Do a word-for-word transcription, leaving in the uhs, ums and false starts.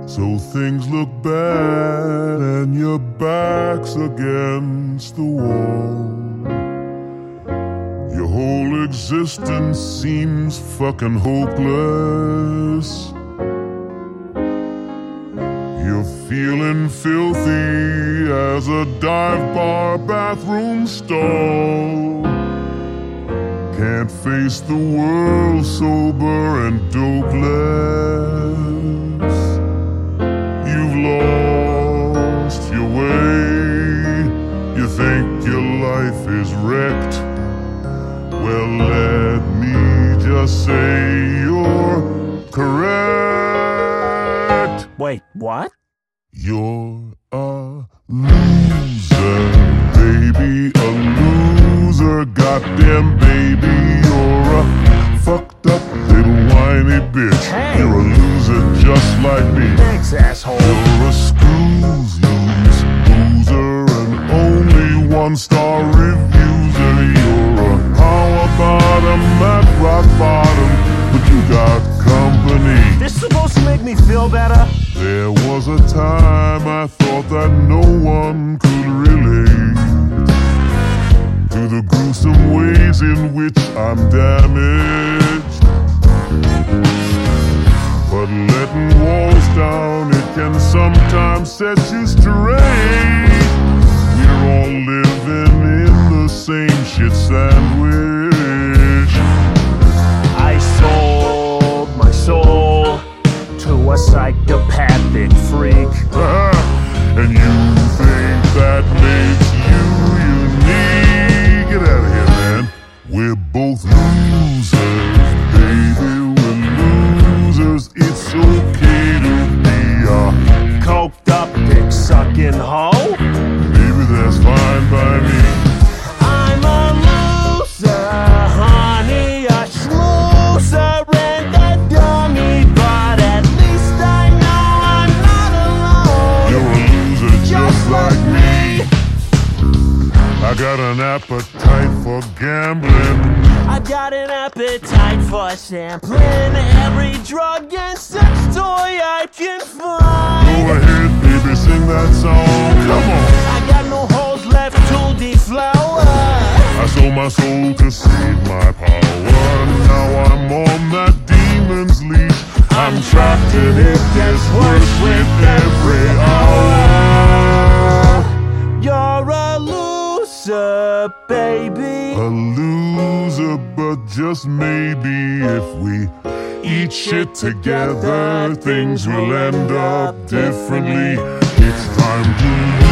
So things look bad and your back's against the wall. Your whole existence seems fucking hopeless. You're feeling filthy as a dive bar bathroom stall. Can't face the world sober and dopeless. You've lost your way. You think your life is wrecked. Well, let me just say you're correct. Wait, what? You're a loser, baby, a loser, goddamn baby. You're a fucked up little whiny bitch. Hey. You're a loser just like me. Thanks, asshole. You're a screws loose loser, and only one-star reviewer. You're a power bottom at rock bottom, but you got company. This supposed to make me feel better? There was a time I thought that no one could relate to the gruesome ways in which I'm damaged. But letting walls down, it can sometimes set you straight. We're all living in the same shit sandwich. I sold my soul to a psychopathic freak. And you think that makes you unique? Get out of here, man. We're both losers, baby. We're losers. It's okay to be a Coked up, dick sucking hoe. baby. That's fine by me. I'm a loser, honey, a schmoozer and a dummy, but at least I know I'm not alone. You're a loser just like me. I got an appetite for gambling. I've got an appetite for sampling every drug and sex toy I can Go find. ahead, baby, sing that song. Come on. I got no holes left to deflower. I sold my soul to save my power. Now I'm on that demon's leash. I'm trapped and it gets worse with every hour. You're a loser, baby. A loser, but just maybe if we eat shit together, things will end up differently. It's time to